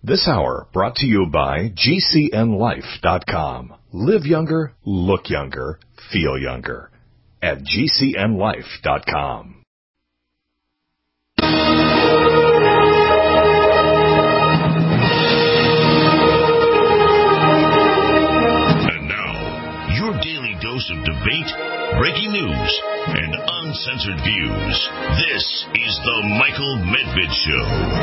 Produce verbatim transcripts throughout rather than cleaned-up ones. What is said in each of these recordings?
This hour brought to you by G C N life dot com. Live younger, look younger, feel younger at G C N life dot com. And now, your daily dose of debate, breaking news, and uncensored views. This is the Michael Medved Show.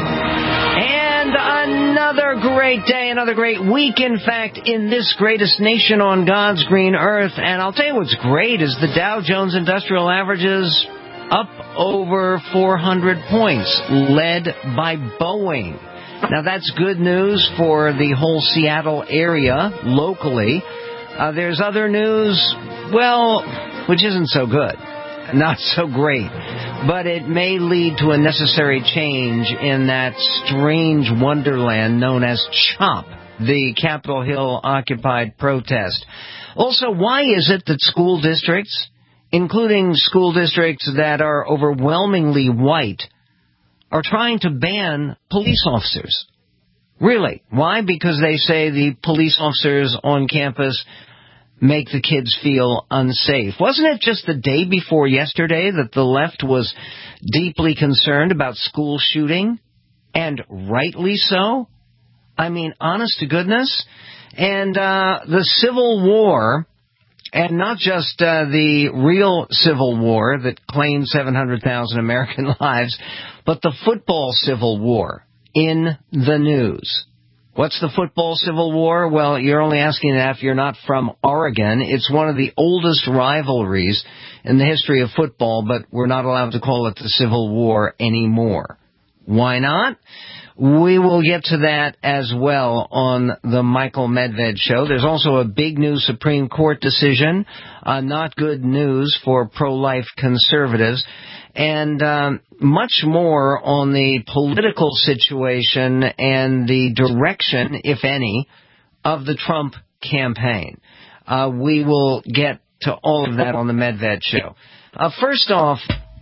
And another great day, another great week, in fact, in this greatest nation on God's green earth. And I'll tell you what's great is the Dow Jones Industrial Averages up over four hundred points, led by Boeing. Now, that's good news for the whole Seattle area locally. Uh, there's other news, well, which isn't so good. Not so great, but it may lead to a necessary change in that strange wonderland known as CHOP, the Capitol Hill occupied protest. Also, why is it that school districts, including school districts that are overwhelmingly white, are trying to ban police officers? Really? Why? Because they say the police officers on campus make the kids feel unsafe. Wasn't it just the day before yesterday that the left was deeply concerned about school shooting? And rightly so. I mean, honest to goodness. And uh, the Civil War, and not just uh, the real Civil War that claimed seven hundred thousand American lives, but the football Civil War in the news. What's the football Civil War? Well, you're only asking that if you're not from Oregon. It's one of the oldest rivalries in the history of football, but we're not allowed to call it the Civil War anymore. Why not? We will get to that as well on the Michael Medved Show. There's also a big new Supreme Court decision, uh, not good news for pro-life conservatives, and um, much more on the political situation and the direction, if any, of the Trump campaign. Uh, we will get to all of that on the Medved Show. Uh, first off,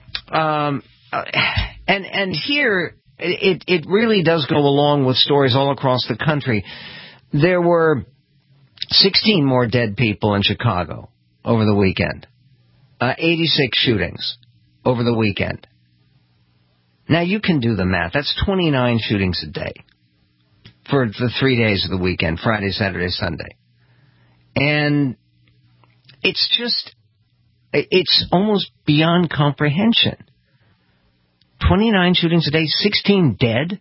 um, uh, and and here it it really does go along with stories all across the country. There were sixteen more dead people in Chicago over the weekend. Uh, eighty-six shootings over the weekend. Now, you can do the math. That's twenty-nine shootings a day for the three days of the weekend, Friday, Saturday, Sunday. And it's just, it's almost beyond comprehension. twenty-nine shootings a day, sixteen dead?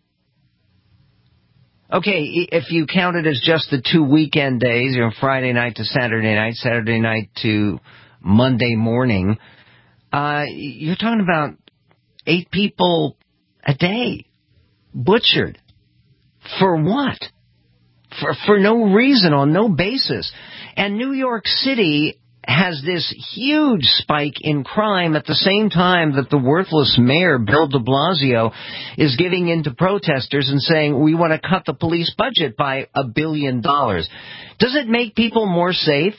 Okay, if you count it as just the two weekend days, you know, Friday night to Saturday night, Saturday night to Monday morning, uh, you're talking about eight people a day butchered. For what? For, for no reason, on no basis. And New York City has this huge spike in crime at the same time that the worthless mayor, Bill de Blasio, is giving in to protesters and saying, we want to cut the police budget by a billion dollars. Does it make people more safe?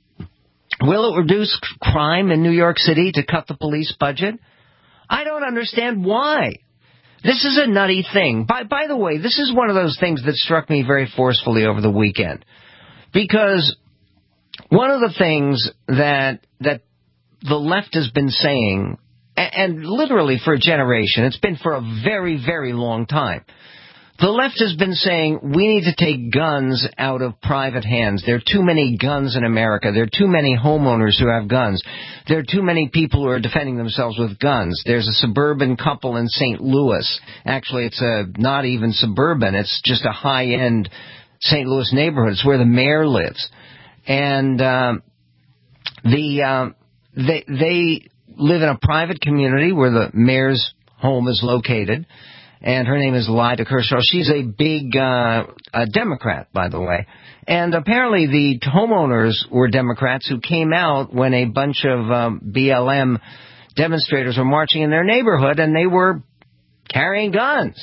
Will it reduce crime in New York City to cut the police budget? I don't understand why. This is a nutty thing. By, by the way, this is one of those things that struck me very forcefully over the weekend. Because one of the things that that the left has been saying, and, and literally for a generation, it's been for a very, very long time, the left has been saying we need to take guns out of private hands. There are too many guns in America. There are too many homeowners who have guns. There are too many people who are defending themselves with guns. There's a suburban couple in Saint Louis. Actually, it's a not even suburban. It's just a high-end Saint Louis neighborhood. It's where the mayor lives. And um, the um, they they live in a private community where the mayor's home is located. And her name is Lyda Kershaw. She's a big uh, a Democrat, by the way. And apparently the homeowners were Democrats who came out when a bunch of um, B L M demonstrators were marching in their neighborhood, and they were carrying guns.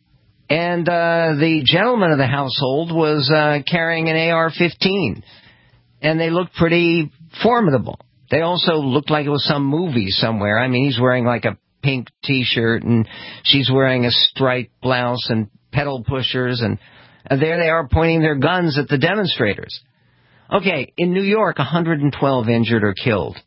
And uh, the gentleman of the household was uh, carrying an A R fifteen. And they looked pretty formidable. They also looked like it was some movie somewhere. I mean, he's wearing like a pink T-shirt, and she's wearing a striped blouse and pedal pushers, and And there they are pointing their guns at the demonstrators. Okay, in New York, one hundred twelve injured or killed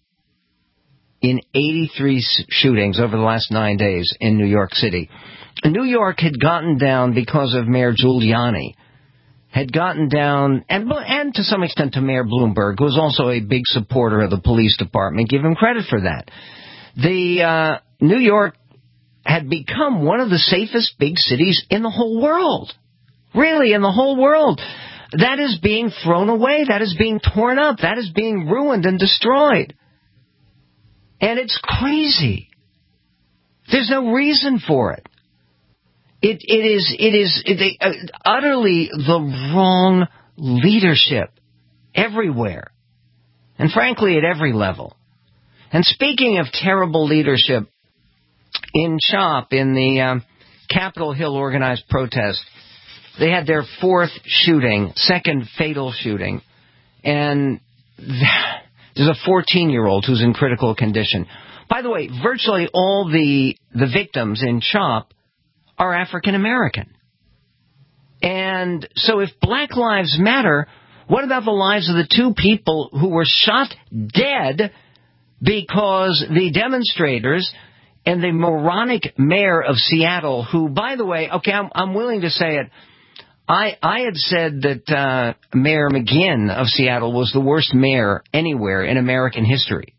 in eighty-three shootings over the last nine days in New York City. New York had gotten down because of Mayor Giuliani, had gotten down, and, and to some extent to Mayor Bloomberg, who was also a big supporter of the police department. Give him credit for that. The uh, New York had become one of the safest big cities in the whole world. Really, in the whole world. That is being thrown away. That is being torn up. That is being ruined and destroyed. And it's crazy. There's no reason for it. It, it is, it is it, uh, utterly the wrong leadership everywhere. And frankly, at every level. And speaking of terrible leadership, in CHOP, in the um, Capitol Hill organized protest, they had their fourth shooting, second fatal shooting, and there's a fourteen-year-old who's in critical condition. By the way, virtually all the the victims in CHOP are African American. And so if Black Lives Matter, what about the lives of the two people who were shot dead because the demonstrators and the moronic mayor of Seattle, who, by the way, okay, I'm, I'm willing to say it, I, I had said that uh, Mayor McGinn of Seattle was the worst mayor anywhere in American history.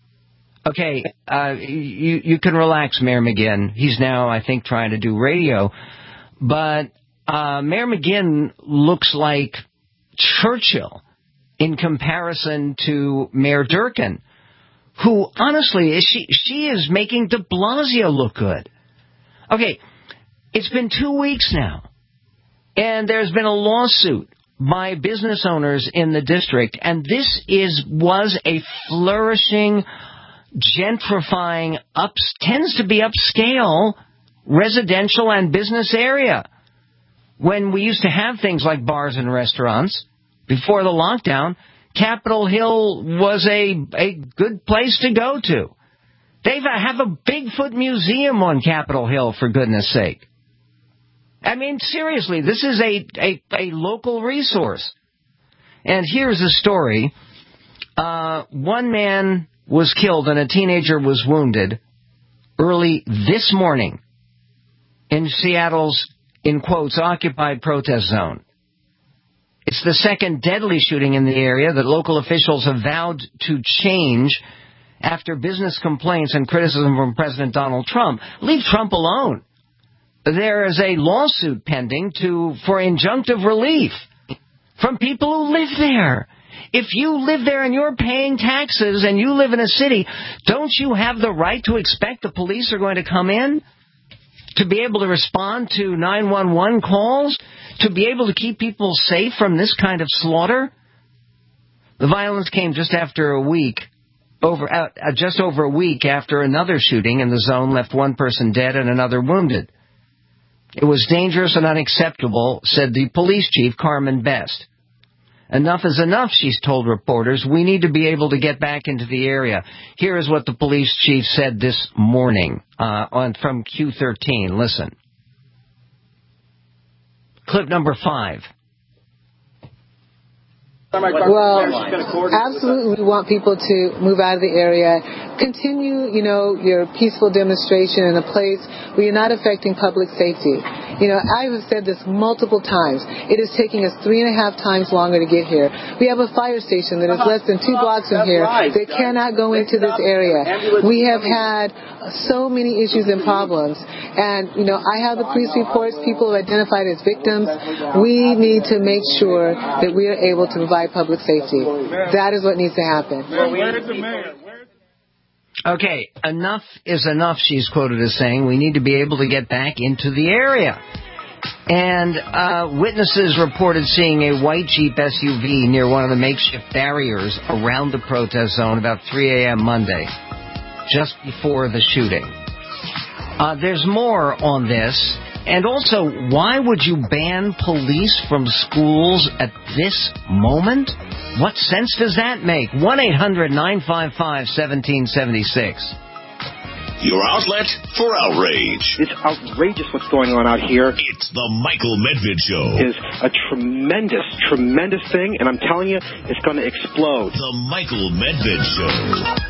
Okay, uh, you, you can relax, Mayor McGinn. He's now, I think, trying to do radio. But uh, Mayor McGinn looks like Churchill in comparison to Mayor Durkin, who, honestly, she, she is making de Blasio look good. Okay, it's been two weeks now. And there's been a lawsuit by business owners in the district, and this is was a flourishing, gentrifying, ups, tends to be upscale residential and business area. When we used to have things like bars and restaurants before the lockdown, Capitol Hill was a a good place to go to. They have a Bigfoot museum on Capitol Hill, for goodness sake. I mean, seriously, this is a, a, a local resource. And here's a story. Uh, one man was killed and a teenager was wounded early this morning in Seattle's, in quotes, occupied protest zone. It's the second deadly shooting in the area that local officials have vowed to change after business complaints and criticism from President Donald Trump. Leave Trump alone. There is a lawsuit pending to for injunctive relief from people who live there. If you live there and you're paying taxes and you live in a city, don't you have the right to expect the police are going to come in to be able to respond to nine one one calls, to be able to keep people safe from this kind of slaughter? The violence came just after a week, over uh, just over a week after another shooting in the zone left one person dead and another wounded. It was dangerous and unacceptable, said the police chief, Carmen Best. Enough is enough, she's told reporters. We need to be able to get back into the area. Here is what the police chief said this morning uh, on from Q thirteen. Listen. Clip number five. Well, absolutely, we want people to move out of the area. Continue, you know, your peaceful demonstration in a place where you're not affecting public safety. You know, I have said this multiple times. It is taking us three and a half times longer to get here. We have a fire station that is less than two blocks from here. They cannot go into this area. We have had so many issues and problems. And, you know, I have the police reports, people are identified as victims. We need to make sure that we are able to provide public safety. That is what needs to happen. Okay, enough is enough, she's quoted as saying. We need to be able to get back into the area. And uh, witnesses reported seeing a white Jeep S U V near one of the makeshift barriers around the protest zone about three a.m. Monday, just before the shooting. Uh, there's more on this. And also, why would you ban police from schools at this moment? What sense does that make? one eight hundred nine five five one seven seven six. your outlet for outrage. It's outrageous what's going on out here. It's the Michael Medved Show. It is a tremendous, tremendous thing, and I'm telling you, it's going to explode. The Michael Medved Show.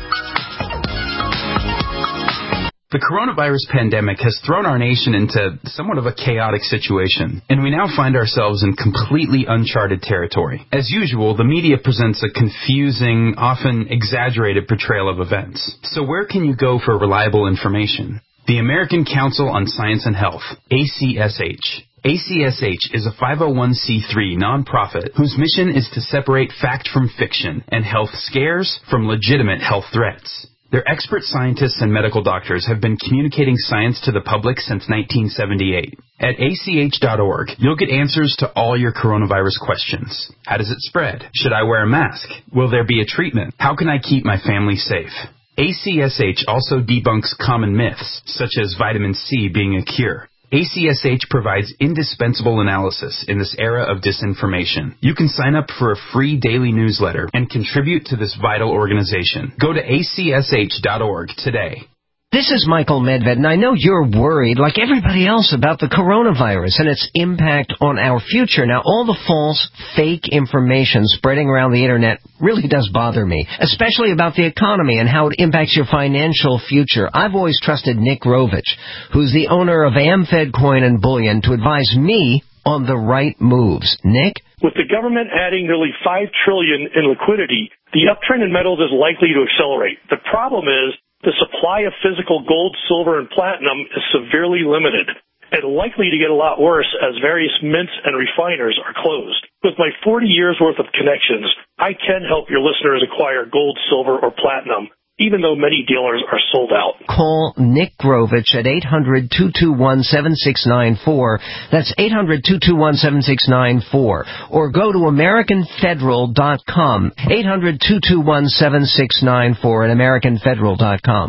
The coronavirus pandemic has thrown our nation into somewhat of a chaotic situation, and we now find ourselves in completely uncharted territory. As usual, the media presents a confusing, often exaggerated portrayal of events. So where can you go for reliable information? The American Council on Science and Health, A C S H. A C S H is a five oh one c three nonprofit whose mission is to separate fact from fiction and health scares from legitimate health threats. Their expert scientists and medical doctors have been communicating science to the public since nineteen seventy-eight. At A C H dot org, you'll get answers to all your coronavirus questions. How does it spread? Should I wear a mask? Will there be a treatment? How can I keep my family safe? A C S H also debunks common myths, such as vitamin C being a cure. A C S H provides indispensable analysis in this era of disinformation. You can sign up for a free daily newsletter and contribute to this vital organization. Go to A C S H dot org today. This is Michael Medved, and I know you're worried, like everybody else, about the coronavirus and its impact on our future. Now, all the false, fake information spreading around the Internet really does bother me, especially about the economy and how it impacts your financial future. I've always trusted Nick Rovich, who's the owner of AmFed Coin and Bullion, to advise me on the right moves. Nick? With the government adding nearly five trillion dollars in liquidity, the uptrend in metals is likely to accelerate. The problem is, the supply of physical gold, silver, and platinum is severely limited and likely to get a lot worse as various mints and refiners are closed. With my forty years worth of connections, I can help your listeners acquire gold, silver, or platinum, even though many dealers are sold out. Call Nick Grovich at eight hundred, two two one, seven six nine four. That's eight hundred, two two one, seven six nine four. Or go to American Federal dot com. eight hundred, two two one, seven six nine four at American Federal dot com.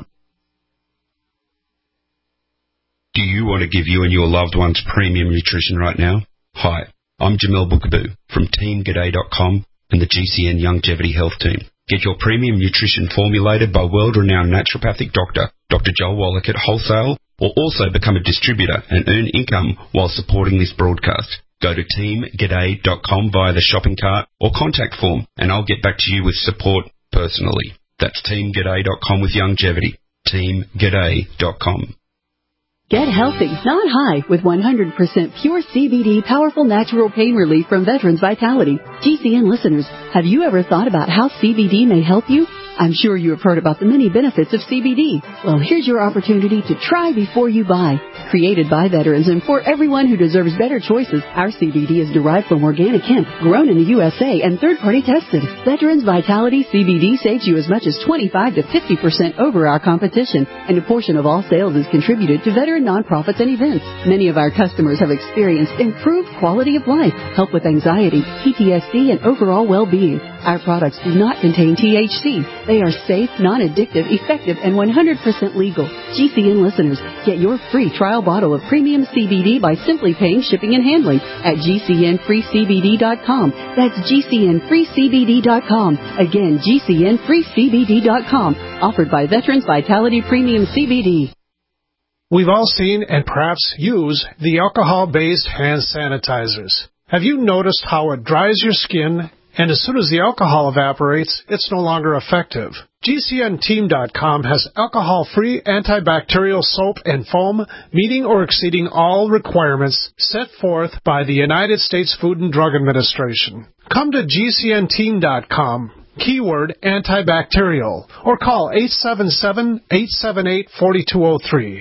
Do you want to give you and your loved ones premium nutrition right now? Hi, I'm Jamel Bookaboo from Team G'day dot com and the G C N Longevity Health Team. Get your premium nutrition formulated by world-renowned naturopathic doctor, Doctor Joel Wallach at wholesale, or also become a distributor and earn income while supporting this broadcast. Go to Team G'day dot com via the shopping cart or contact form, and I'll get back to you with support personally. That's Team G'day dot com with longevity. Team G'day dot com. Get healthy, not high, with one hundred percent pure C B D powerful natural pain relief from Veterans Vitality. G C N listeners, have you ever thought about how C B D may help you? I'm sure you have heard about the many benefits of C B D. Well, here's your opportunity to try before you buy. Created by veterans and for everyone who deserves better choices, our C B D is derived from organic hemp, grown in the U S A and third-party tested. Veterans Vitality C B D saves you as much as twenty-five to fifty percent over our competition, and a portion of all sales is contributed to veteran nonprofits and events. Many of our customers have experienced improved quality of life, help with anxiety, P T S D, and overall well-being. Our products do not contain T H C. They are safe, non-addictive, effective, and one hundred percent legal. G C N listeners, get your free trial bottle of premium C B D by simply paying shipping and handling at G C N free C B D dot com. That's G C N free C B D dot com. Again, G C N free C B D dot com. Offered by Veterans Vitality Premium C B D. We've all seen and perhaps use the alcohol-based hand sanitizers. Have you noticed how it dries your skin, and as soon as the alcohol evaporates, it's no longer effective? G C N team dot com has alcohol-free antibacterial soap and foam meeting or exceeding all requirements set forth by the United States Food and Drug Administration. Come to G C N team dot com, keyword antibacterial, or call eight seven seven, eight seven eight, four two zero three.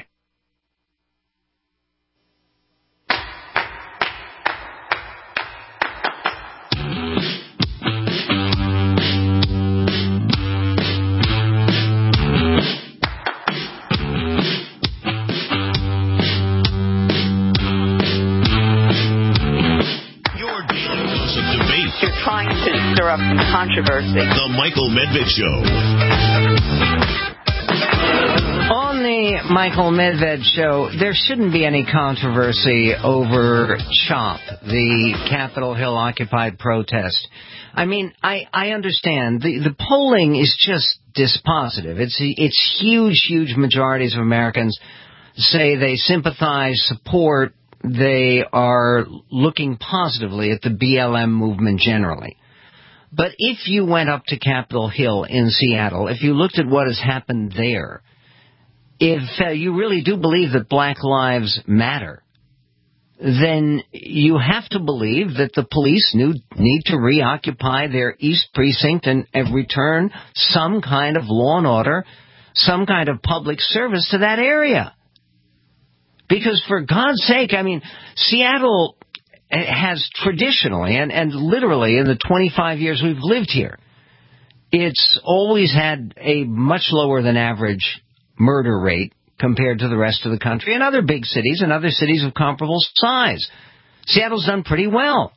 Controversy. The Michael Medved Show. On the the Michael Medved Show, there shouldn't be any controversy over CHOP, the Capitol Hill Occupied protest. I mean, I, I understand. The, the polling is just dispositive. It's, it's huge, huge majorities of Americans say they sympathize, support, they are looking positively at the B L M movement generally. But if you went up to Capitol Hill in Seattle, if you looked at what has happened there, if uh, you really do believe that Black Lives Matter, then you have to believe that the police need, need to reoccupy their East Precinct and, and return some kind of law and order, some kind of public service to that area. Because for God's sake, I mean, Seattle has traditionally, and, and literally in the twenty-five years we've lived here, it's always had a much lower than average murder rate compared to the rest of the country and other big cities and other cities of comparable size. Seattle's done pretty well.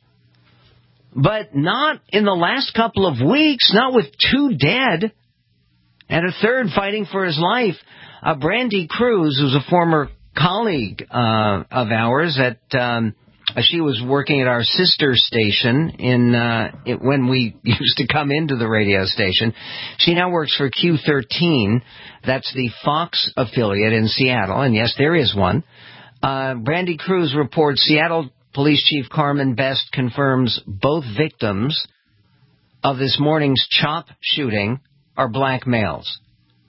But not in the last couple of weeks, not with two dead and a third fighting for his life. Uh, Brandy Cruz, who's a former colleague uh, of ours at... Um, She was working at our sister station in uh, it, when we used to come into the radio station. She now works for Q thirteen. That's the Fox affiliate in Seattle. And yes, there is one. Uh, Brandy Cruz reports Seattle Police Chief Carmen Best confirms both victims of this morning's CHOP shooting are black males.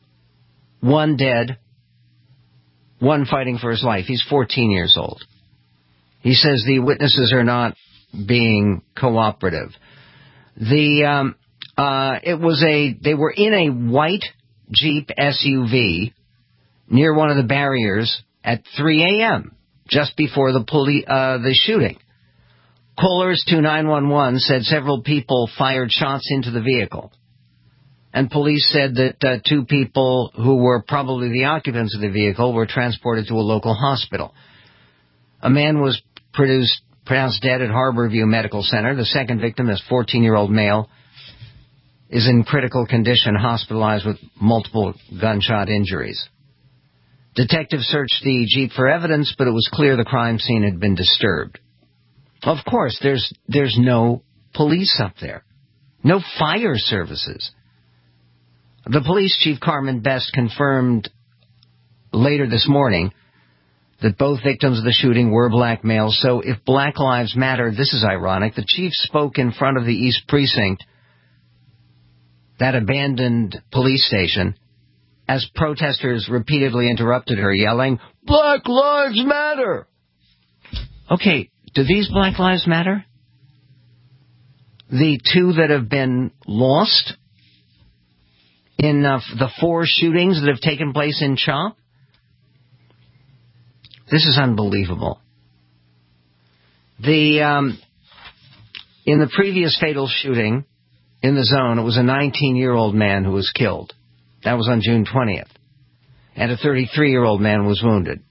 One dead, one fighting for his life. He's fourteen years old. He says the witnesses are not being cooperative. The um, uh, it was a they were in a white Jeep S U V near one of the barriers at three a.m. just before the poli- uh, the shooting. Callers to nine one one said several people fired shots into the vehicle, and police said that uh, two people who were probably the occupants of the vehicle were transported to a local hospital. A man was produced, pronounced dead at Harborview Medical Center. The second victim, this fourteen-year-old male, is in critical condition, hospitalized with multiple gunshot injuries. Detectives searched the Jeep for evidence, but it was clear the crime scene had been disturbed. Of course, there's there's no police up there, no fire services. The police chief, Carmen Best, confirmed later this morning that both victims of the shooting were black males. So if Black Lives Matter, this is ironic, the chief spoke in front of the East Precinct, that abandoned police station, as protesters repeatedly interrupted her, yelling, "Black Lives Matter!" Okay, do these Black Lives matter? The two that have been lost in uh, the four shootings that have taken place in CHOP? This is unbelievable. The um, in the previous fatal shooting in the zone, it was a nineteen-year-old man who was killed. That was on June twentieth. And a thirty-three-year-old man was wounded.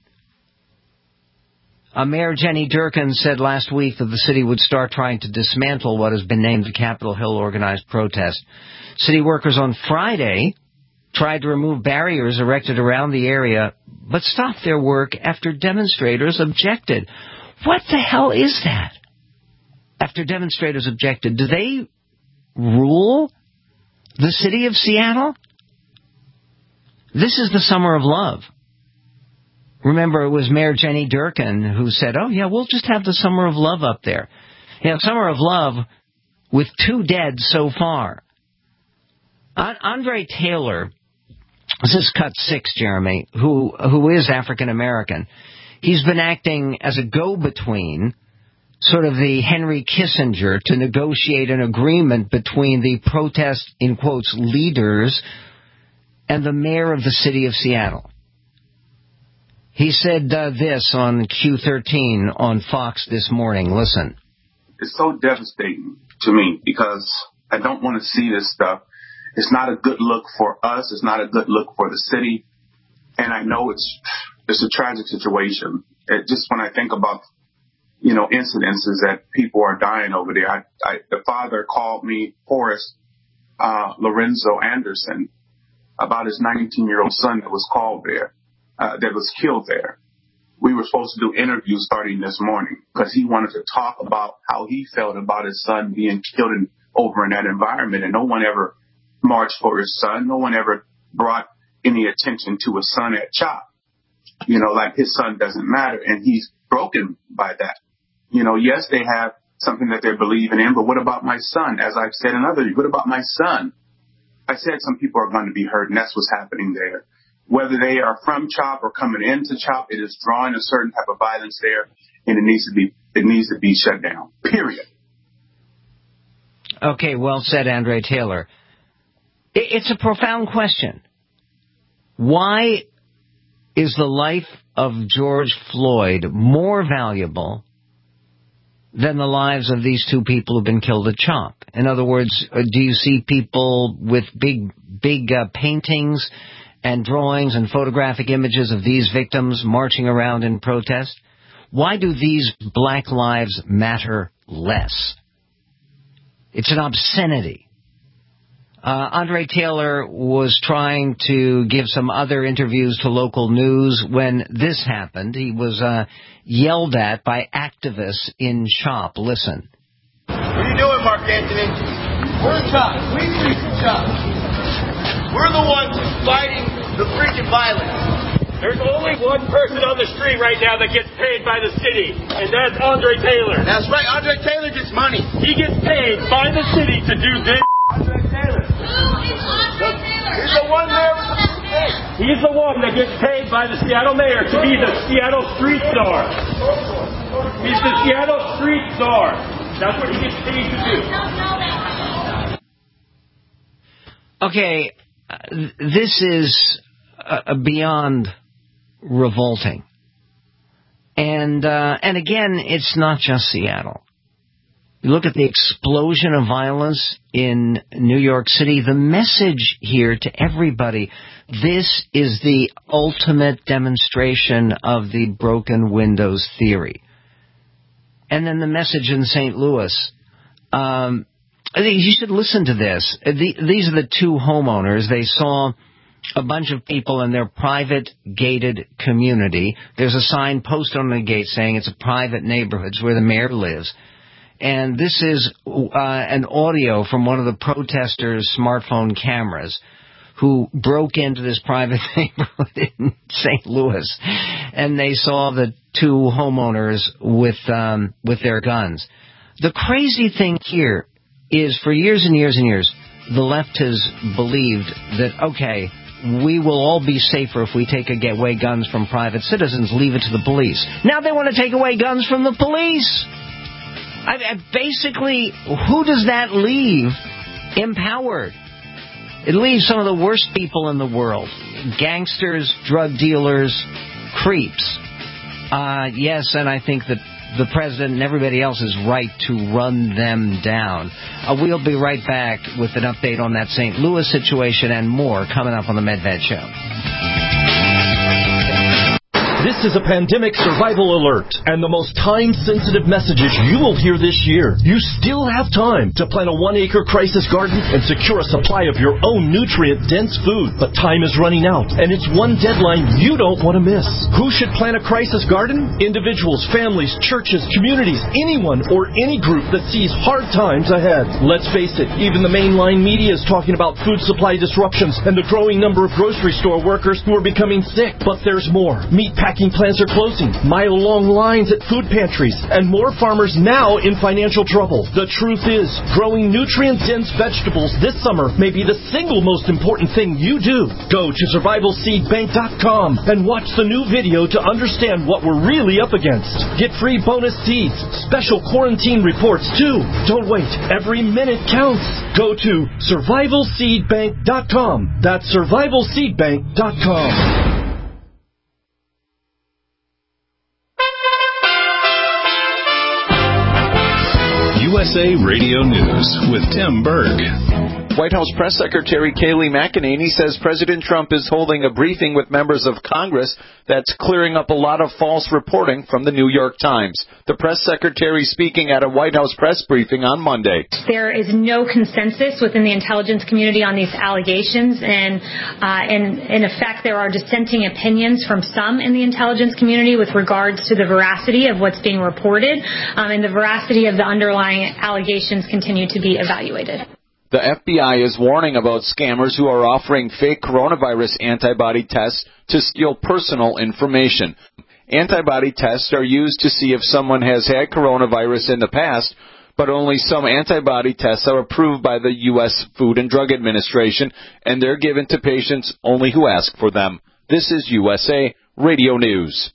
Uh, Mayor Jenny Durkan said last week that the city would start trying to dismantle what has been named the Capitol Hill organized protest. City workers on Friday tried to remove barriers erected around the area, but stopped their work after demonstrators objected. What the hell is that? After demonstrators objected, do they rule the city of Seattle? This is the summer of love. Remember, it was Mayor Jenny Durkan who said, oh, yeah, we'll just have the summer of love up there. You know, summer of love with two dead so far. Andre Taylor, this is cut six, Jeremy, who who is African-American. He's been acting as a go-between, sort of the Henry Kissinger, to negotiate an agreement between the protest, in quotes, leaders and the mayor of the city of Seattle. He said uh, this on Q thirteen on Fox this morning. Listen. It's so devastating to me because I don't want to see this stuff. It's not a good look for us. It's not a good look for the city. And I know it's it's a tragic situation. It, just when I think about, you know, incidences that people are dying over there. I, I, the father called me, Forrest uh, Lorenzo Anderson, about his nineteen-year-old son that was called there. uh, that was killed there. We were supposed to do interviews starting this morning because he wanted to talk about how he felt about his son being killed in, over in that environment. And no one ever marched for his son. No one ever brought any attention to his son at CHOP. You know, like his son doesn't matter. And he's broken by that. You know, yes, they have something that they're believing in, but what about my son? As I've said in other, what about my son? I said some people are going to be hurt, and that's what's happening there. Whether they are from CHOP or coming into CHOP, it is drawing a certain type of violence there, and it needs to be it needs to be shut down. Period. Okay, well said, Andre Taylor. It's a profound question. Why is the life of George Floyd more valuable than the lives of these two people who've been killed at CHOP? In other words, do you see people with big, big uh, paintings and drawings and photographic images of these victims marching around in protest? Why do these black lives matter less? It's an obscenity. Uh, Andre Taylor was trying to give some other interviews to local news when this happened. He was uh, yelled at by activists in CHOP. Listen. What are you doing, Mark Anthony? We're CHOP. We freak CHOP. We're the ones fighting the freaking violence. There's only one person on the street right now that gets paid by the city, and that's Andre Taylor. That's right. Andre Taylor gets money. He gets paid by the city to do this. Andre Taylor. He's the one there with the hey. He's the one that gets paid by the Seattle mayor to be the Seattle street star. He's the Seattle street star. That's what he gets paid to do. Okay, uh, this is uh, beyond revolting. And uh, and again, it's not just Seattle. You look at the explosion of violence in New York City. The message here to everybody, this is the ultimate demonstration of the broken windows theory. And then the message in Saint Louis. Um, I think you should listen to this. The, these are the two homeowners. They saw a bunch of people in their private gated community. There's a sign posted on the gate saying it's a private neighborhood. It's where the mayor lives. And this is uh, an audio from one of the protesters' smartphone cameras who broke into this private neighborhood in Saint Louis. And they saw the two homeowners with um, with their guns. The crazy thing here is for years and years and years, the left has believed that, okay, we will all be safer if we take away guns from private citizens, leave it to the police. Now they want to take away guns from the police. I, I basically, who does that leave empowered? It leaves some of the worst people in the world. Gangsters, drug dealers, creeps. Uh, yes, and I think that the president and everybody else is right to run them down. Uh, we'll be right back with an update on that Saint Louis situation and more coming up on the Medved Show. This is a pandemic survival alert and the most time-sensitive messages you will hear this year. You still have time to plant a one-acre crisis garden and secure a supply of your own nutrient-dense food. But time is running out, and it's one deadline you don't want to miss. Who should plant a crisis garden? Individuals, families, churches, communities, anyone or any group that sees hard times ahead. Let's face it, even the mainline media is talking about food supply disruptions and the growing number of grocery store workers who are becoming sick. But there's more. Meat packing plants are closing, mile-long lines at food pantries, and more farmers now in financial trouble. The truth is, growing nutrient-dense vegetables this summer may be the single most important thing you do. Go to survival seed bank dot com and watch the new video to understand what we're really up against. Get free bonus seeds, special quarantine reports too. Don't wait. Every minute counts. Go to survival seed bank dot com. That's survival seed bank dot com. U S A Radio News with Tim Berg. White House Press Secretary Kayleigh McEnany says President Trump is holding a briefing with members of Congress that's clearing up a lot of false reporting from the New York Times. The press secretary speaking at a White House press briefing on Monday. There is no consensus within the intelligence community on these allegations, and uh, in, in effect, there are dissenting opinions from some in the intelligence community with regards to the veracity of what's being reported, um, and the veracity of the underlying allegations continue to be evaluated. The F B I is warning about scammers who are offering fake coronavirus antibody tests to steal personal information. Antibody tests are used to see if someone has had coronavirus in the past, but only some antibody tests are approved by the U S Food and Drug Administration, and they're given to patients only who ask for them. This is U S A Radio News.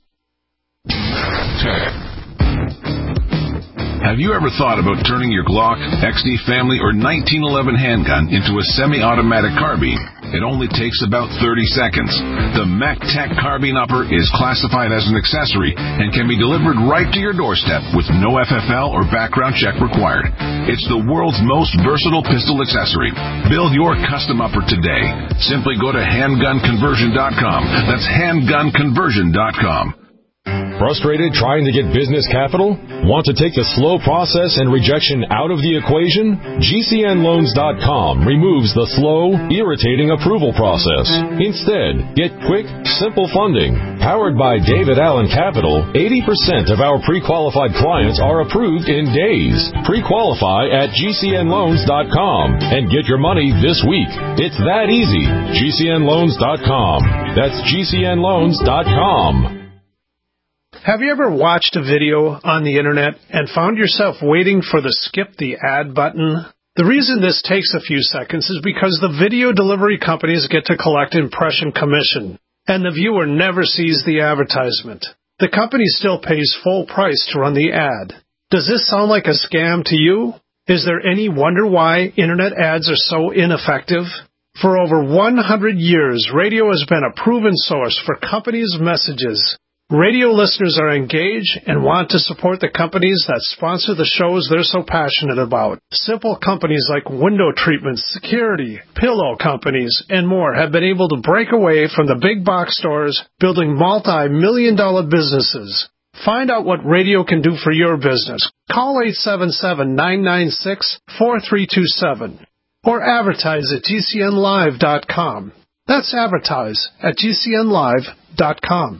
Have you ever thought about turning your Glock, X D Family, or nineteen eleven handgun into a semi-automatic carbine? It only takes about thirty seconds. The MacTac Carbine Upper is classified as an accessory and can be delivered right to your doorstep with no F F L or background check required. It's the world's most versatile pistol accessory. Build your custom upper today. Simply go to handgun conversion dot com. That's handgun conversion dot com. Frustrated trying to get business capital? Want to take the slow process and rejection out of the equation? G C N loans dot com removes the slow, irritating approval process. Instead, get quick, simple funding. Powered by David Allen Capital, eighty percent of our pre-qualified clients are approved in days. Pre-qualify at G C N loans dot com and get your money this week. It's that easy. G C N loans dot com. That's G C N loans dot com. Have you ever watched a video on the internet and found yourself waiting for the skip the ad button? The reason this takes a few seconds is because the video delivery companies get to collect impression commission, and the viewer never sees the advertisement. The company still pays full price to run the ad. Does this sound like a scam to you? Is there any wonder why internet ads are so ineffective? For over one hundred years, radio has been a proven source for companies' messages. Radio listeners are engaged and want to support the companies that sponsor the shows they're so passionate about. Simple companies like window treatments, security, pillow companies, and more have been able to break away from the big box stores, building multi-million dollar businesses. Find out what radio can do for your business. Call eight seven seven, nine nine six, four three two seven or advertise at G C N live dot com. That's advertise at G C N live dot com.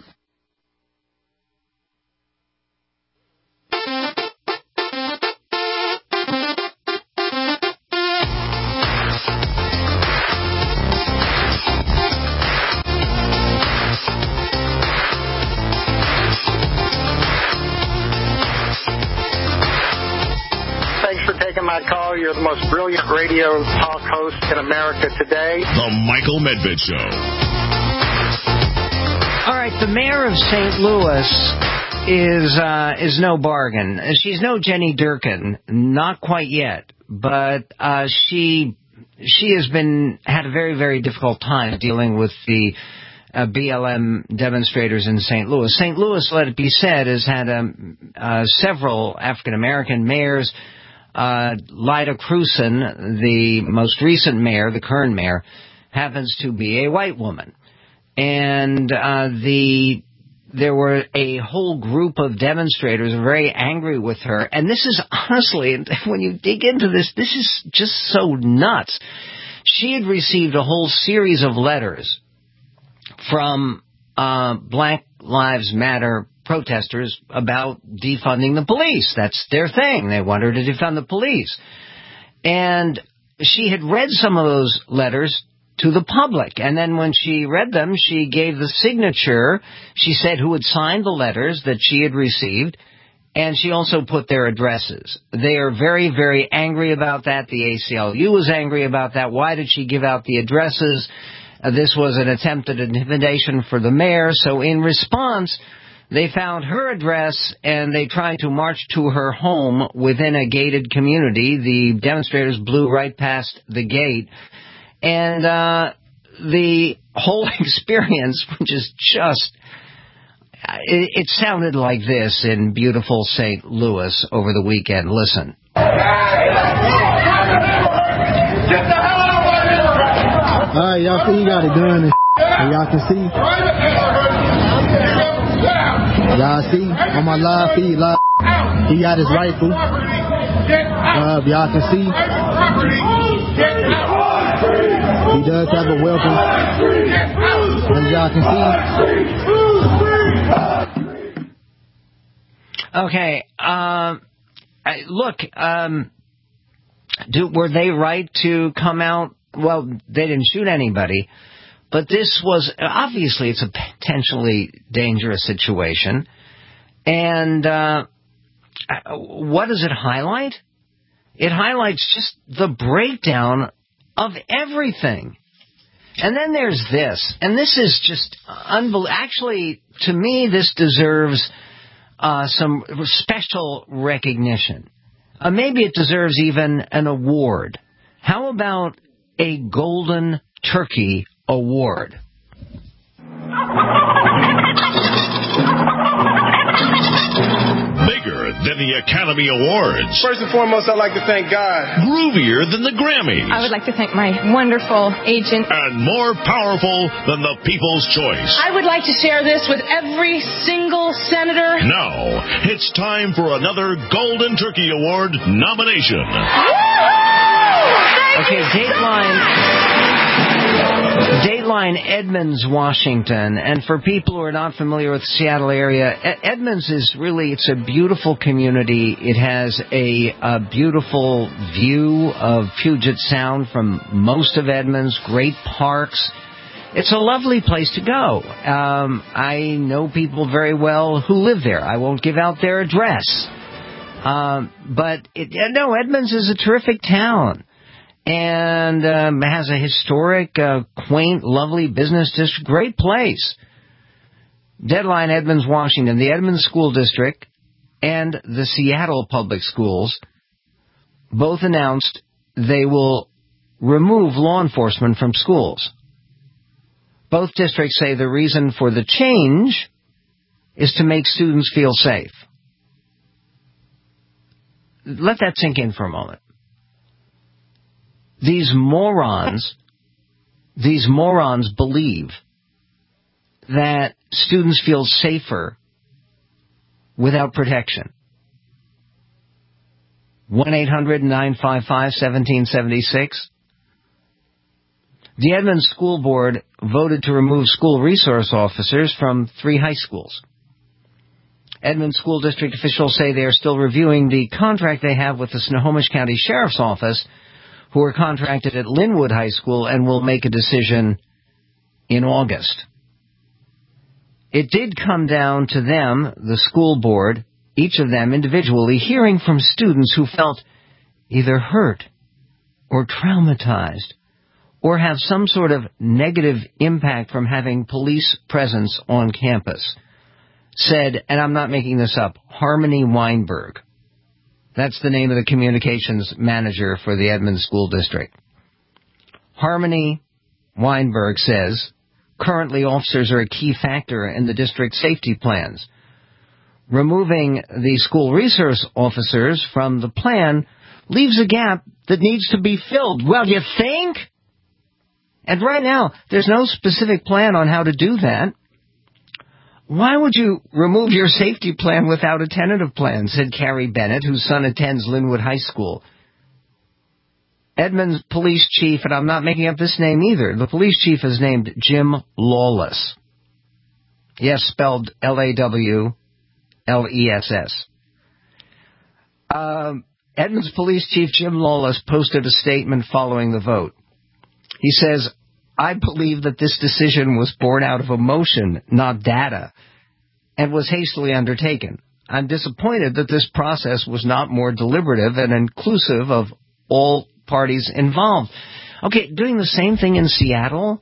My call. You're the most brilliant radio talk host in America today. The Michael Medved Show. All right, the mayor of Saint Louis is uh, is no bargain. She's no Jenny Durkin, not quite yet, but uh, she she has been had a very very difficult time dealing with the Uh, B L M demonstrators in Saint Louis. Saint Louis, let it be said, has had um, uh, several African-American mayors. Uh, Lyda Krewson, the most recent mayor, the current mayor, happens to be a white woman. And uh, the there were a whole group of demonstrators very angry with her. And this is honestly, when you dig into this, this is just so nuts. She had received a whole series of letters from uh, Black Lives Matter protesters about defunding the police. That's their thing. They want her to defund the police. And she had read some of those letters to the public. And then when she read them, she gave the signature. She said who had signed the letters that she had received. And she also put their addresses. They are very, very angry about that. The A C L U was angry about that. Why did she give out the addresses? Uh, this was an attempt at intimidation for the mayor. So in response, they found her address and they tried to march to her home within a gated community. The demonstrators blew right past the gate. And uh, the whole experience, which is just, it, it sounded like this in beautiful Saint Louis over the weekend. Listen. Get the hell out! Alright, y'all see he got a gun and, and y'all can see. Y'all see on my live feed, live, he got his rifle. Uh, y'all can see. He does have a weapon. As y'all can see. Okay, um, I, look, um, do, were they right to come out? Well, they didn't shoot anybody, but this was, obviously it's a potentially dangerous situation. And uh, what does it highlight? It highlights just the breakdown of everything. And then there's this, and this is just unbelievable. Actually, to me, this deserves uh, some special recognition. Uh, maybe it deserves even an award. How about a Golden Turkey Award? Bigger than the Academy Awards. First and foremost, I'd like to thank God. Groovier than the Grammys. I would like to thank my wonderful agent. And more powerful than the People's Choice. I would like to share this with every single senator. Now, it's time for another Golden Turkey Award nomination. Okay, Dateline... Dateline Edmonds, Washington, and for people who are not familiar with the Seattle area, Edmonds is really, it's a beautiful community. It has a, a beautiful view of Puget Sound from most of Edmonds, great parks. It's a lovely place to go. Um, I know people very well who live there. I won't give out their address. Um, but, it, no, Edmonds is a terrific town. And um, has a historic, uh, quaint, lovely business district. Great place. Deadline Edmonds, Washington. The Edmonds School District and the Seattle Public Schools both announced they will remove law enforcement from schools. Both districts say the reason for the change is to make students feel safe. Let that sink in for a moment. These morons, these morons believe that students feel safer without protection. one eight hundred nine five five one seven seven six. The Edmonds School Board voted to remove school resource officers from three high schools. Edmonds School District officials say they are still reviewing the contract they have with the Snohomish County Sheriff's Office, who are contracted at Linwood High School, and will make a decision in August. It did come down to them, the school board, each of them individually, hearing from students who felt either hurt or traumatized or have some sort of negative impact from having police presence on campus. Said, and I'm not making this up, Harmony Weinberg. That's the name of the communications manager for the Edmonds School District. Harmony Weinberg says, currently officers are a key factor in the district's safety plans. Removing the school resource officers from the plan leaves a gap that needs to be filled. Well, you think? And right now, there's no specific plan on how to do that. Why would you remove your safety plan without a tentative plan, said Carrie Bennett, whose son attends Linwood High School. Edmonds Police Chief, and I'm not making up this name either, the police chief is named Jim Lawless. Yes, spelled L A W L E S S. Um, Edmonds Police Chief Jim Lawless posted a statement following the vote. He says, I believe that this decision was born out of emotion, not data, and was hastily undertaken. I'm disappointed that this process was not more deliberative and inclusive of all parties involved. Okay, doing the same thing in Seattle?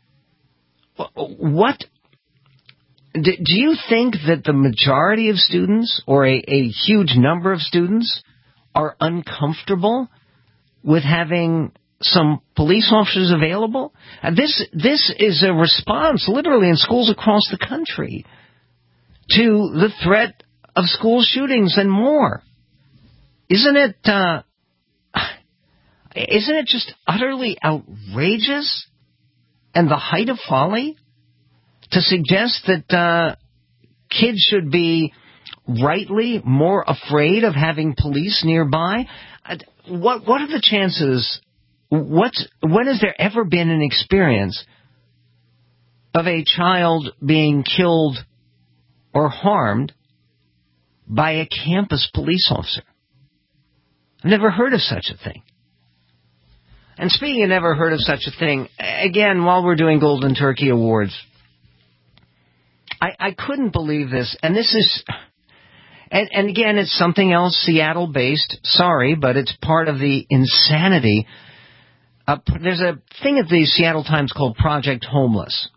What? Do you think that the majority of students, or a, a huge number of students, are uncomfortable with having some police officers available? Uh, this this is a response, literally, in schools across the country to the threat of school shootings and more. Isn't it? Uh, isn't it just utterly outrageous and the height of folly to suggest that uh, kids should be rightly more afraid of having police nearby? What what are the chances? What's when has there ever been an experience of a child being killed or harmed by a campus police officer? I've never heard of such a thing. And speaking of never heard of such a thing, again, while we're doing Golden Turkey Awards, I, I couldn't believe this, and this is, and, and again, it's something else Seattle-based, sorry, but it's part of the insanity. Uh, there's a thing at the Seattle Times called Project Homeless,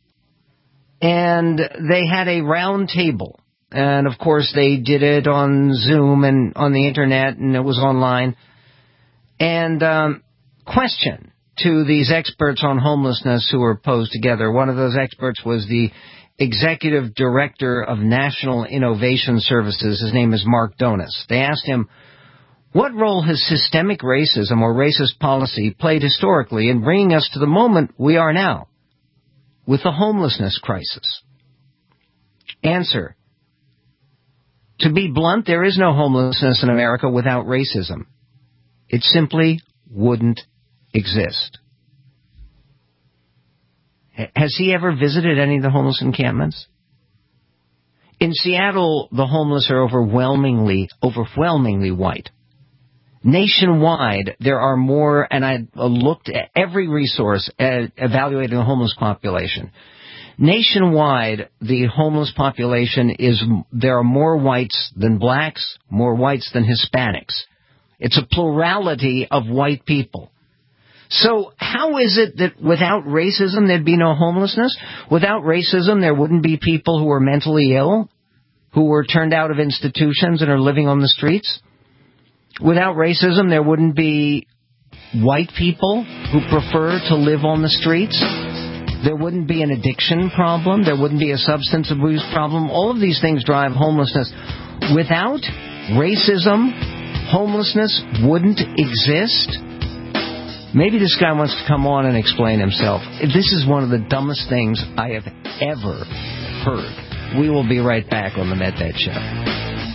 and they had a round table, and of course they did it on Zoom and on the Internet, and it was online, and um, question to these experts on homelessness who were posed together. One of those experts was the Executive Director of National Innovation Services. His name is Mark Donis. They asked him, what role has systemic racism or racist policy played historically in bringing us to the moment we are now with the homelessness crisis? Answer. To be blunt, there is no homelessness in America without racism. It simply wouldn't exist. Has he ever visited any of the homeless encampments? In Seattle, the homeless are overwhelmingly, overwhelmingly white. Nationwide, there are more, and I looked at every resource at evaluating the homeless population. Nationwide, the homeless population is, there are more whites than blacks, more whites than Hispanics. It's a plurality of white people. So how is it that without racism there'd be no homelessness? Without racism there wouldn't be people who are mentally ill, who were turned out of institutions and are living on the streets? Without racism there wouldn't be white people who prefer to live on the streets? There wouldn't be an addiction problem. There wouldn't be a substance abuse problem. All of these things drive homelessness. Without racism, homelessness wouldn't exist. Maybe this guy wants to come on and explain himself. This is one of the dumbest things I have ever heard. We will be right back on the Medved Show.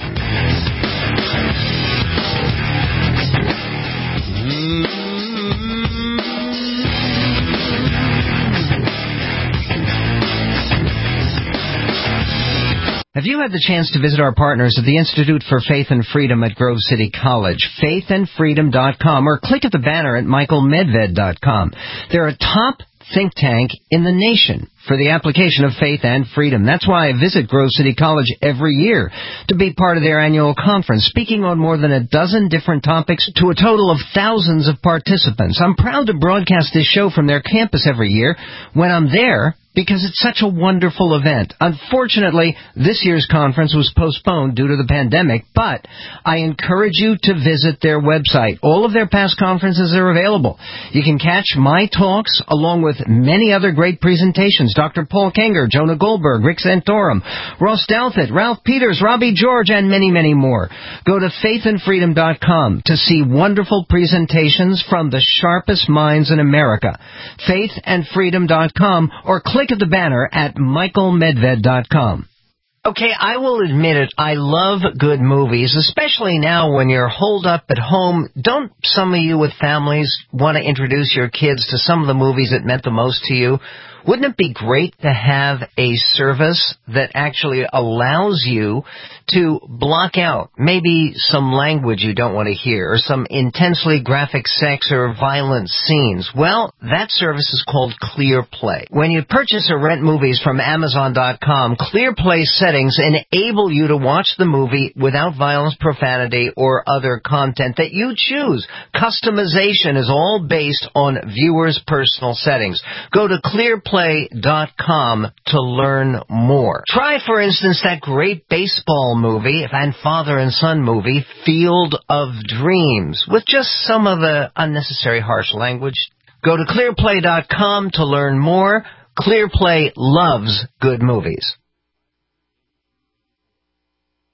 Have you had the chance to visit our partners at the Institute for Faith and Freedom at Grove City College, faith and freedom dot com, or click at the banner at michael medved dot com. They're a top think tank in the nation for the application of faith and freedom. That's why I visit Grove City College every year to be part of their annual conference, speaking on more than a dozen different topics to a total of thousands of participants. I'm proud to broadcast this show from their campus every year when I'm there, because it's such a wonderful event. Unfortunately, this year's conference was postponed due to the pandemic, but I encourage you to visit their website. All of their past conferences are available. You can catch my talks along with many other great presentations. Doctor Paul Kenger, Jonah Goldberg, Rick Santorum, Ross Douthat, Ralph Peters, Robbie George, and many, many more. Go to faith and freedom dot com to see wonderful presentations from the sharpest minds in America. faith and freedom dot com, or click at the banner at michael medved dot com. Okay, I will admit it, I love good movies, especially now when you're holed up at home. Don't some of you with families want to introduce your kids to some of the movies that meant the most to you? Wouldn't it be great to have a service that actually allows you to block out maybe some language you don't want to hear, or some intensely graphic sex or violent scenes? Well, that service is called ClearPlay. When you purchase or rent movies from amazon dot com, ClearPlay settings enable you to watch the movie without violence, profanity, or other content that you choose. Customization is all based on viewers' personal settings. Go to ClearPlay dot com to learn more. Try, for instance, that great baseball movie and father and son movie, Field of Dreams, with just some of the unnecessary harsh language. Go to ClearPlay dot com to learn more. ClearPlay loves good movies.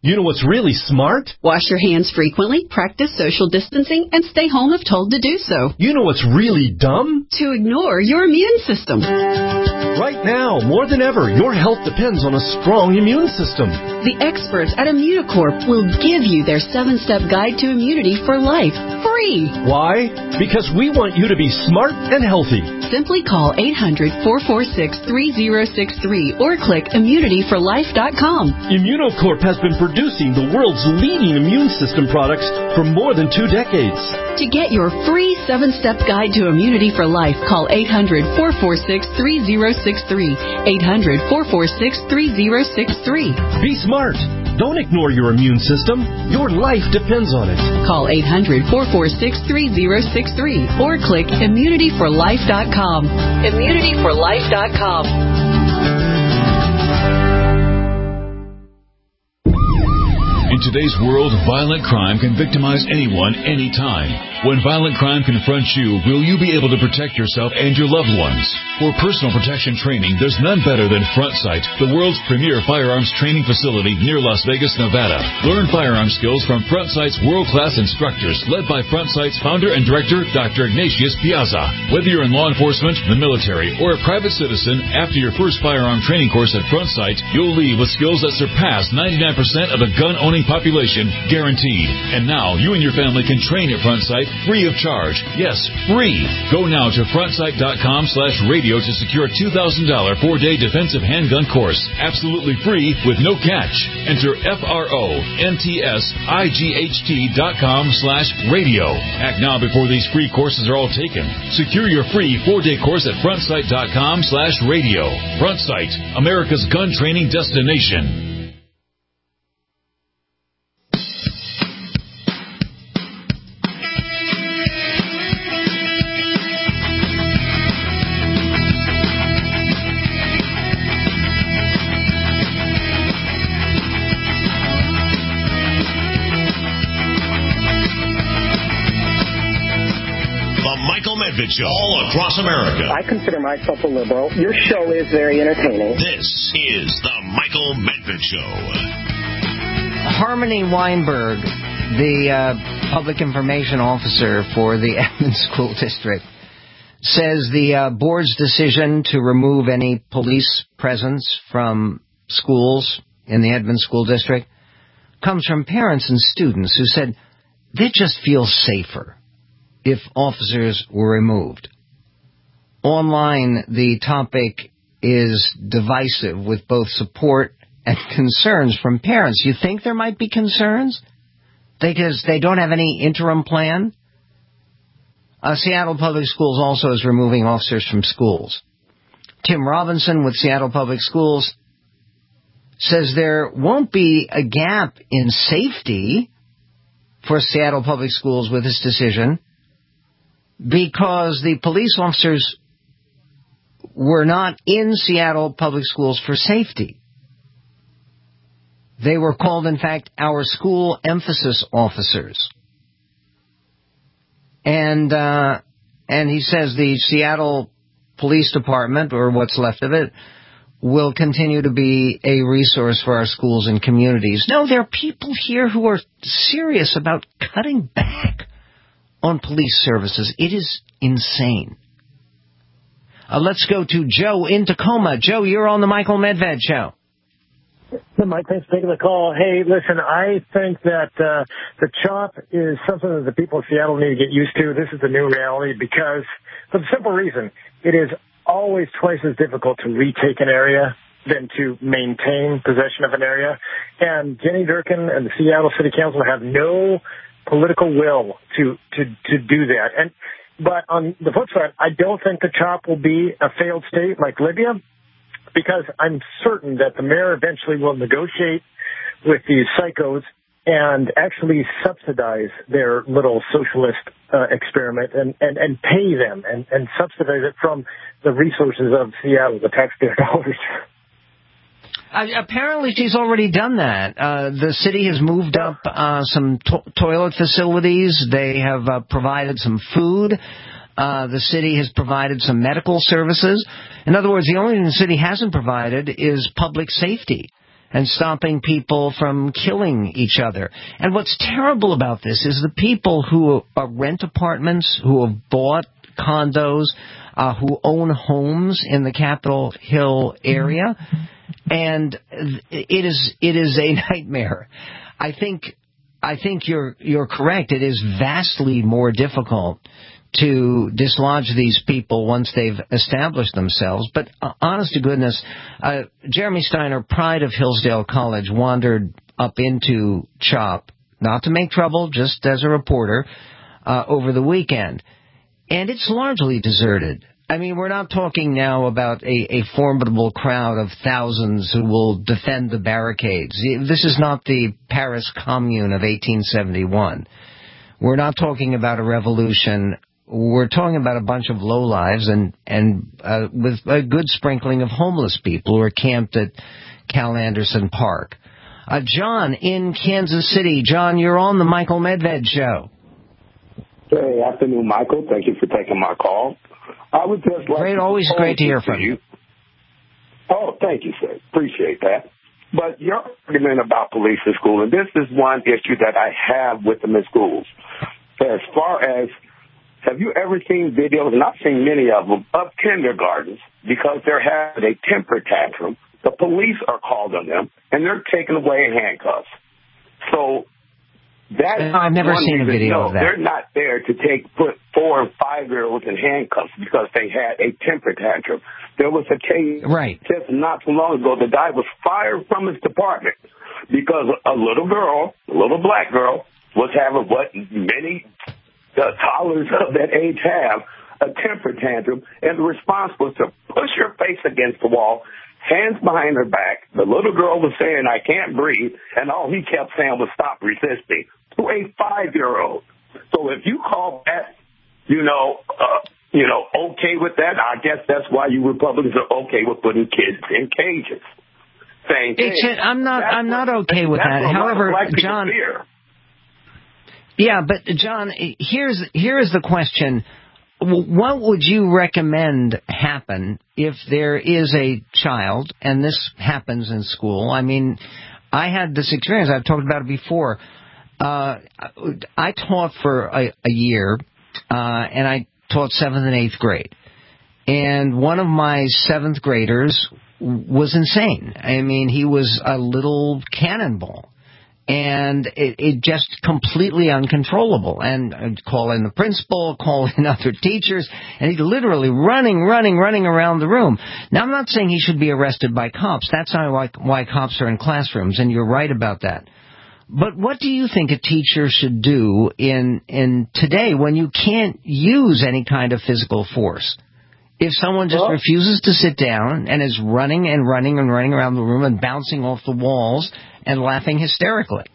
You know what's really smart? Wash your hands frequently, practice social distancing, and stay home if told to do so. You know what's really dumb? To ignore your immune system. Right now, more than ever, your health depends on a strong immune system. The experts at Immunicorp will give you their seven-step guide to immunity for life, free. Why? Because we want you to be smart and healthy. Simply call eight hundred, four four six, three zero six three or click immunity for life dot com. Immunicorp has been producing the world's leading immune system products for more than two decades. To get your free seven-step guide to immunity for life, call eight hundred, four four six, three zero six three. eight hundred, four four six, three zero six three. Be smart. Don't ignore your immune system. Your life depends on it. Call eight hundred, four four six, three zero six three or click immunity for life dot com. immunity for life dot com. In today's world, violent crime can victimize anyone, anytime. When violent crime confronts you, will you be able to protect yourself and your loved ones? For personal protection training, there's none better than Front Sight, the world's premier firearms training facility near Las Vegas, Nevada. Learn firearm skills from Front Sight's world-class instructors, led by Front Sight's founder and director, Doctor Ignatius Piazza. Whether you're in law enforcement, the military, or a private citizen, after your first firearm training course at Front Sight, you'll leave with skills that surpass ninety-nine percent of the gun-owning population, guaranteed. And now, you and your family can train at Front Sight free of charge. Yes, free. Go now to frontsight.com slash radio to secure a two thousand dollars four-day defensive handgun course. Absolutely free with no catch. Enter F-R-O-N-T-S-I-G-H-T dot com slash radio. Act now before these free courses are all taken. Secure your free four-day course at frontsight.com slash radio. Front Sight, America's gun training destination. Show all across America. I consider myself a liberal. Your show is very entertaining. This is the Michael Medved Show. Harmony Weinberg, the uh, public information officer for the Edmond School District, says the uh, board's decision to remove any police presence from schools in the Edmond School District comes from parents and students who said they just feel safer if officers were removed. Online, the topic is divisive with both support and concerns from parents. You think there might be concerns? Because they don't have any interim plan? Uh, Seattle Public Schools also is removing officers from schools. Tim Robinson with Seattle Public Schools says there won't be a gap in safety for Seattle Public Schools with this decision, because the police officers were not in Seattle Public Schools for safety. They were called, in fact, our school emphasis officers. And uh, and he says the Seattle Police Department, or what's left of it, will continue to be a resource for our schools and communities. No, there are people here who are serious about cutting back on police services. It is insane. Uh, let's go to Joe in Tacoma. Joe, you're on the Michael Medved Show. Hey, Mike, thanks for taking the call. Hey, listen, I think that uh, the CHOP is something that the people of Seattle need to get used to. This is the new reality because, for the simple reason, it is always twice as difficult to retake an area than to maintain possession of an area. And Jenny Durkin and the Seattle City Council have no political will to, to, to do that. And but on the flip side, I don't think the CHOP will be a failed state like Libya, because I'm certain that the mayor eventually will negotiate with these psychos and actually subsidize their little socialist uh, experiment and, and, and pay them and, and subsidize it from the resources of Seattle, the taxpayer dollars. Uh, apparently she's already done that. Uh, the city has moved up uh, some to- toilet facilities. They have uh, provided some food. Uh, the city has provided some medical services. In other words, the only thing the city hasn't provided is public safety. and stopping people from killing each other. And what's terrible about this is the people who uh, rent apartments, who have bought condos, uh, who own homes in the Capitol Hill area, and it is it is a nightmare. I think I think you're you're correct. It is vastly more difficult to dislodge these people once they've established themselves. But uh, honest to goodness, uh, Jeremy Steiner, pride of Hillsdale College, wandered up into CHOP, not to make trouble, just as a reporter, uh, over the weekend. And it's largely deserted. I mean, we're not talking now about a, a formidable crowd of thousands who will defend the barricades. This is not the Paris Commune of eighteen seventy-one. We're not talking about a revolution. We're talking about a bunch of lowlives and, and uh, with a good sprinkling of homeless people who are camped at Cal Anderson Park. Uh, John in Kansas City. John, you're on the Michael Medved Show. Hey, afternoon, Michael. Thank you for taking my call. I would just like great, always great to hear from you. Oh, thank you, sir. Appreciate that. But your argument about police in school, and this is one issue that I have with them in schools, as far as have you ever seen videos, and I've seen many of them, of kindergartens, because they're having a temper tantrum, the police are called on them, and they're taken away in handcuffs. So that uh, I've never seen a video no, of that. They're not there to take put four and five-year-olds in handcuffs because they had a temper tantrum. There was a case right. just not too long ago. The guy was fired from his department because a little girl, a little black girl, was having what many the toddlers of that age have, a temper tantrum, and the response was to push her face against the wall, hands behind her back. The little girl was saying, "I can't breathe," and all he kept saying was, "Stop resisting," to a five-year-old. So if you call that, you know, uh, you know, okay with that, I guess that's why you Republicans are okay with putting kids in cages. Same thing. It's a, I'm not. That's I'm not what, okay with that. However, John. Fear. Yeah, but John, here's here's the question. What would you recommend happen if there is a child, and this happens in school? I mean, I had this experience. I've talked about it before. Uh, I taught for a, a year, uh, and I taught seventh and eighth grade. And one of my seventh graders was insane. I mean, he was a little cannonball. And it, it just completely uncontrollable. And I'd call in the principal, call in other teachers, and he's literally running, running, running around the room. Now, I'm not saying he should be arrested by cops. That's not why, why cops are in classrooms, and you're right about that. But what do you think a teacher should do in in today when you can't use any kind of physical force? If someone just well, refuses to sit down and is running and running and running around the room and bouncing off the walls and laughing hysterically.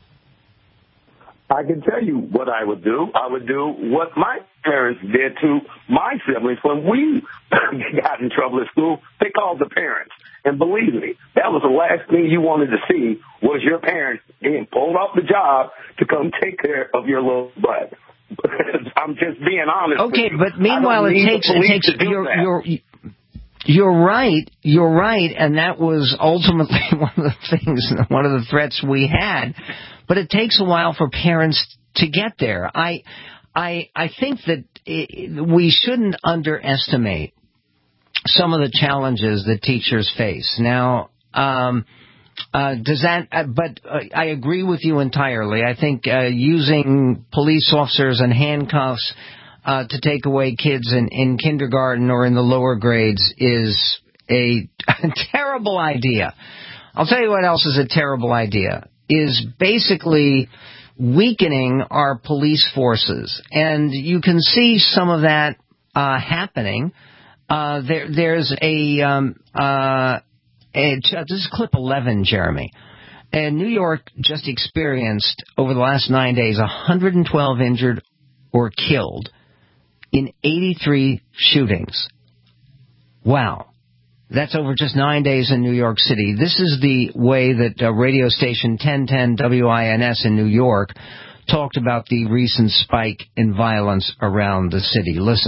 I can tell you what I would do. I would do what my parents did to my siblings when we got in trouble at school. They called the parents. And believe me, that was the last thing you wanted to see was your parents being pulled off the job to come take care of your little butt. I'm just being honest. Okay, with you. but meanwhile, it takes it takes you're, you're you're right, you're right, and that was ultimately one of the things, one of the threats we had. But it takes a while for parents to get there. I I I think that it, we shouldn't underestimate some of the challenges that teachers face. Now, um, uh, does that? Uh, but uh, I agree with you entirely. I think uh, using police officers and handcuffs uh, to take away kids in, in kindergarten or in the lower grades is a, a terrible idea. I'll tell you what else is a terrible idea, is basically weakening our police forces. And you can see some of that uh, happening. Uh, there, there's a, um, uh, a, this is clip eleven, Jeremy. And New York just experienced, over the last nine days, one hundred twelve injured or killed in eighty-three shootings. Wow. That's over just nine days in New York City. This is the way that uh, radio station ten ten W I N S in New York talked about the recent spike in violence around the city. Listen.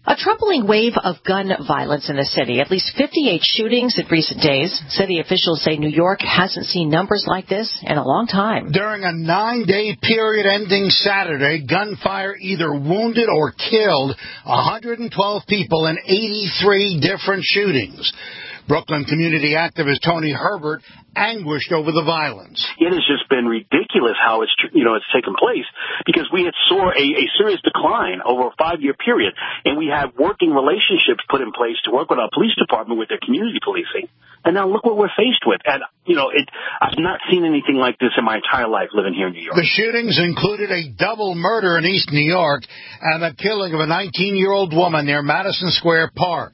A troubling wave of gun violence in the city. At least fifty-eight shootings in recent days. City officials say New York hasn't seen numbers like this in a long time. During a nine-day period ending Saturday, gunfire either wounded or killed one hundred twelve people in eighty-three different shootings. Brooklyn community activist Tony Herbert anguished over the violence. It has just been ridiculous how it's, you know, it's taken place, because we had saw a, a serious decline over a five-year period, and we had working relationships put in place to work with our police department with their community policing. And now look what we're faced with. And, you know, it, I've not seen anything like this in my entire life living here in New York. The shootings included a double murder in East New York and the killing of a nineteen-year-old woman near Madison Square Park.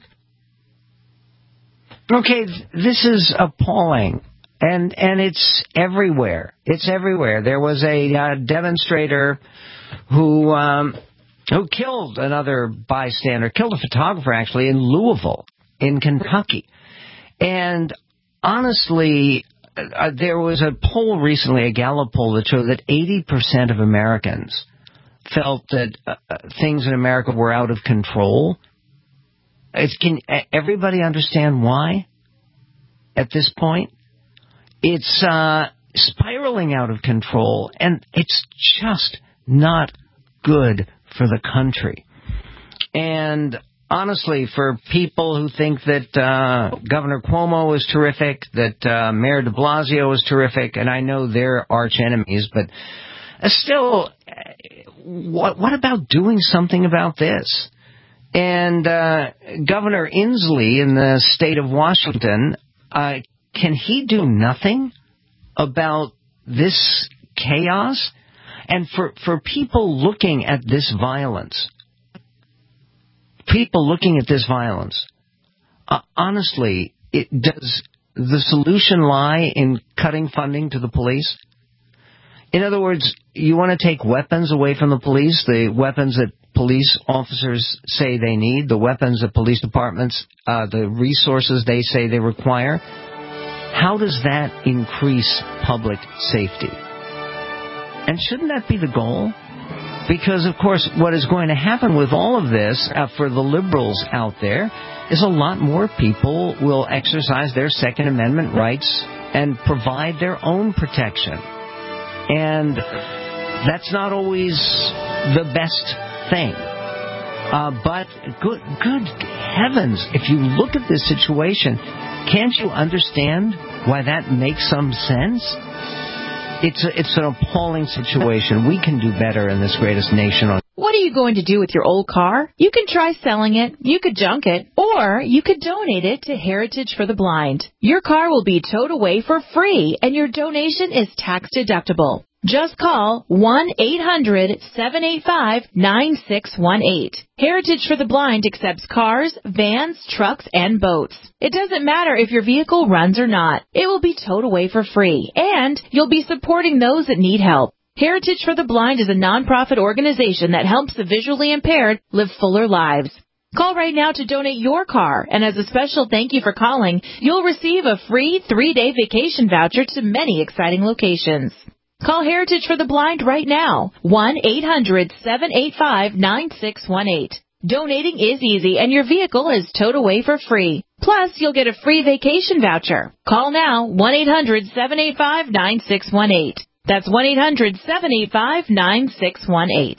Okay, this is appalling, and and it's everywhere. It's everywhere. There was a uh, demonstrator who um, who killed another bystander, killed a photographer, actually, in Louisville, in Kentucky. And honestly, uh, there was a poll recently, a Gallup poll, that showed that eighty percent of Americans felt that uh, things in America were out of control. It's, can everybody understand why at this point? It's uh, spiraling out of control, and it's just not good for the country. And honestly, for people who think that uh, Governor Cuomo is terrific, that uh, Mayor de Blasio is terrific, and I know they're arch enemies, but uh, still, what, what about doing something about this? And uh, Governor Inslee in the state of Washington, uh, can he do nothing about this chaos? And for, for people looking at this violence, people looking at this violence, uh, honestly, it, does the solution lie in cutting funding to the police? In other words, you want to take weapons away from the police, the weapons that police officers say they need, the weapons that police departments, uh, the resources they say they require. How does that increase public safety? And shouldn't that be the goal? Because, of course, what is going to happen with all of this uh, for the liberals out there is a lot more people will exercise their Second Amendment rights and provide their own protection. And that's not always the best thing. Uh, but good, good heavens, if you look at this situation, can't you understand why that makes some sense? It's a, it's an appalling situation. We can do better in this greatest nation on. What are you going to do with your old car? You can try selling it, you could junk it, or you could donate it to Heritage for the Blind. Your car will be towed away for free, and your donation is tax deductible. Just call one eight hundred seven eight five nine six one eight. Heritage for the Blind accepts cars, vans, trucks, and boats. It doesn't matter if your vehicle runs or not. It will be towed away for free, and you'll be supporting those that need help. Heritage for the Blind is a nonprofit organization that helps the visually impaired live fuller lives. Call right now to donate your car, and as a special thank you for calling, you'll receive a free three-day vacation voucher to many exciting locations. Call Heritage for the Blind right now, one eight hundred seven eight five nine six one eight. Donating is easy, and your vehicle is towed away for free. Plus, you'll get a free vacation voucher. Call now, one eight hundred seven eight five nine six one eight. That's one eight hundred seven eight five nine six one eight.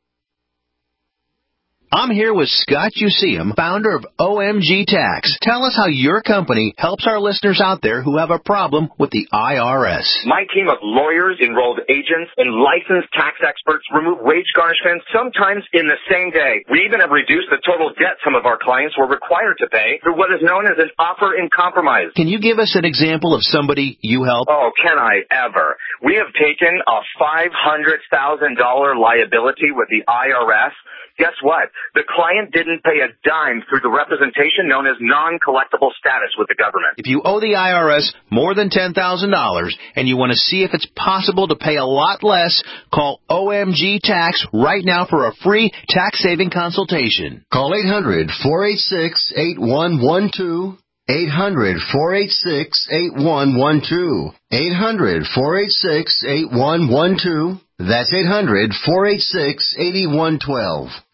I'm here with Scott Useum, founder of O M G Tax. Tell us how your company helps our listeners out there who have a problem with the I R S. My team of lawyers, enrolled agents, and licensed tax experts remove wage garnishments sometimes in the same day. We even have reduced the total debt some of our clients were required to pay through what is known as an offer in compromise. Can you give us an example of somebody you help? Oh, can I ever? We have taken a five hundred thousand dollars liability with the I R S. Guess what? The client didn't pay a dime through the representation known as non-collectible status with the government. If you owe the I R S more than ten thousand dollars and you want to see if it's possible to pay a lot less, call O M G Tax right now for a free tax-saving consultation. Call eight hundred four eight six eight one one two. eight hundred four eight six eight one one two. eight hundred four eight six eight one one two. That's eight hundred four eight six eight one one two.